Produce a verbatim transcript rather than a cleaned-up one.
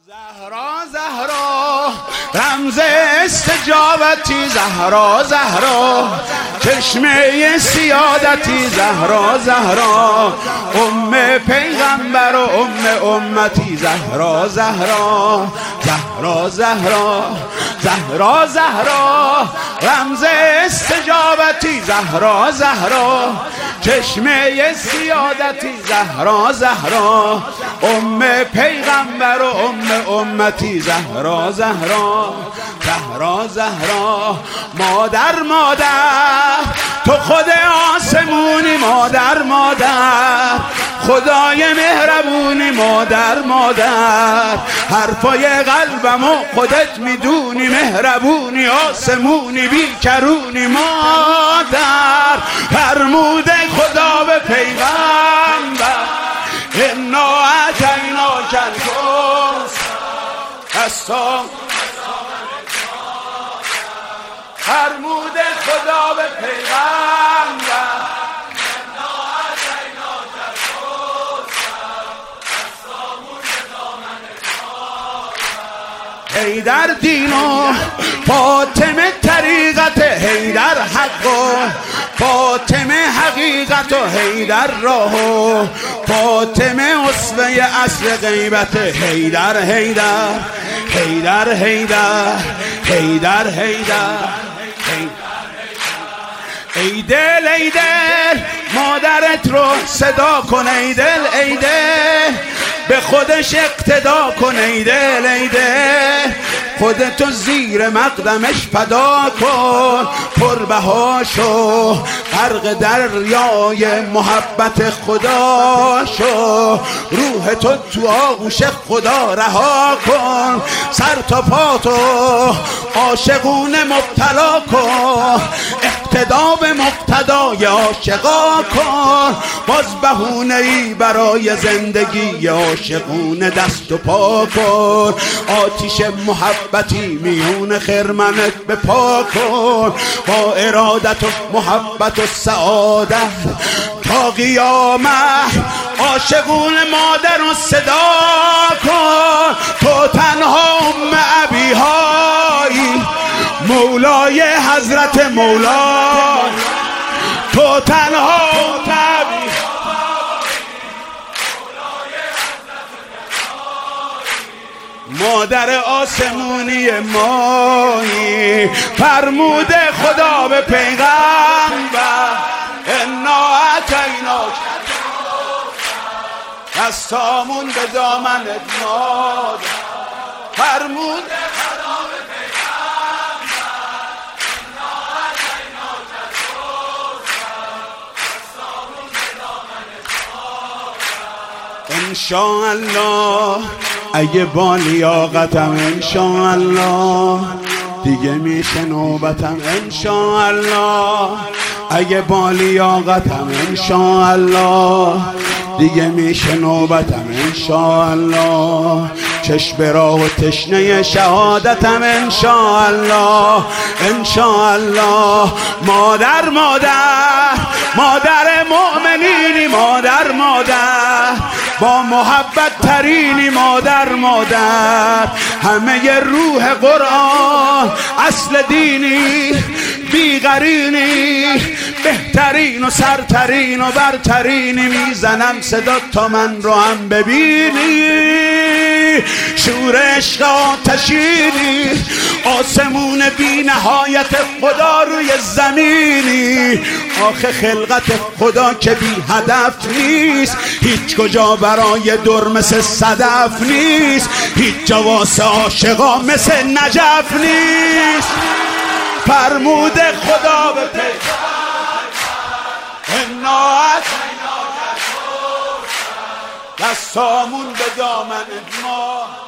زهرا زهرا رمز استجابتی، زهرا زهرا چشمه سیادتی، زهرا زهرا ام پیغمبر و ام امتی، زهرا زهرا زهرا زهرا زهرا زهرا رمز استجابتی، زهرا زهرا چشمه سیادتی، زهرا زهرا ام پیغمبر و ام امتی، زهرا زهرا زهرا زهرا مادر مادر تو خود آسمونی، مادر مادر خدای مهربونی، مادر مادر حرفای قلبمو خودت میدونی، مهربونی آسمونی بیکرونی، مادر فرموده خدا به پیغمبر انا اتیناک الکوثر، فرموده خدا به پیغمبر حیدر دین و فاطمه طریقت، حیدر حق و فاطمه حقیقت، و حیدر راه و فاطمه اسوه اصل غیبت، حیدر حیدر حیدر حیدر حیدر حیدر ای دل ای دل مادرت رو صدا کن، ای دل ای دل به خودش اقتدا کن، ای دل ای دل خودتو زیر مقدمش فدا کن، پربها شو غرق دریای محبت خدا شو، روح تو تو آغوش خدا رها کن، سر تا پا تو عاشقونه مبتلا کن، اقتدا به مقتدای عاشقا کن، باز بهونه ای برای زندگی عاشقونه دست و پا کن، آتیش محبتی میون خرمنت بپا کن، با ارادت و محبت و سعادت تا قیامت عاشقون مادر رو صدا کن، تو تنها ام ابیهایی مولای حضرت مولا، تو تنها ابی مادر آسمونی مایی، فرموده خدا به پیغمبر انا اتیناک دستامون به دامنت مادر، فرموده خدا به پیغمبر انا اتیناک دستامون به دامنت مادر، انشاءالله اگه با لیاقتم انشاءالله دیگه میشه نوبتم، انشاءالله اگه با لیاقتم انشاءالله دیگه میشه نوبتم، انشاءالله چشم راه و تشنه شهادتم، انشاءالله انشاءالله مادر مادر مادر مؤمنینی، مادر مادر با محبت ترینی، مادر مادر همه روح قرآن اصل دینی، بیغرینی بهترین و سرترین و برترینی، میزنم صدا تا من رو هم ببینی، شور عشق آتشینی آسمون بی نهایت خدا روی زمینی، آخه خلقت خدا که بی هدف نیست، هیچ کجا برای در مثل صدف نیست، هیچ جا واسه عاشقا مثل نجف نیست، فرموده خدا به پیغمبر انا اتیناک دستامون به دامن ما